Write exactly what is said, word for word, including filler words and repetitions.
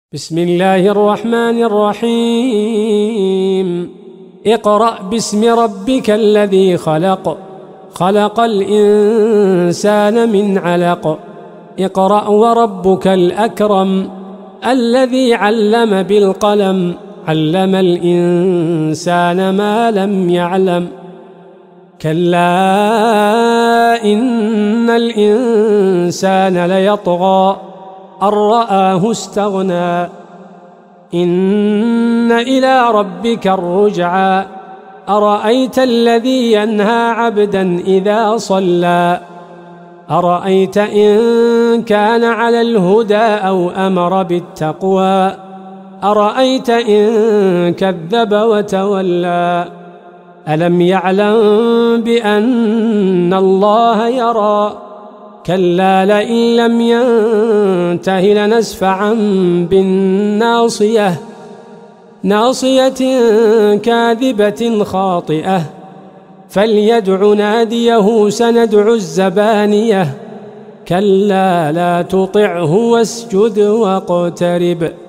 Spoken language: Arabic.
بسم الله الرحمن الرحيم اقرأ باسم ربك الذي خلق خلق الإنسان من علق اقرأ وربك الأكرم الذي علم بالقلم علم الإنسان ما لم يعلم كلا إن الإنسان ليطغى أن رآه استغنى إن إلى ربك الرجعى أرأيت الذي ينهى عبدا إذا صلى أرأيت إن كان على الهدى أو أمر بالتقوى أرأيت إن كذب وتولى ألم يعلم بأن الله يرى كلا لئن لم ينته لنسفعا بالناصية ناصية كاذبة خاطئة فليدع ناديه سندع الزبانية كلا لا تطعه واسجد واقترب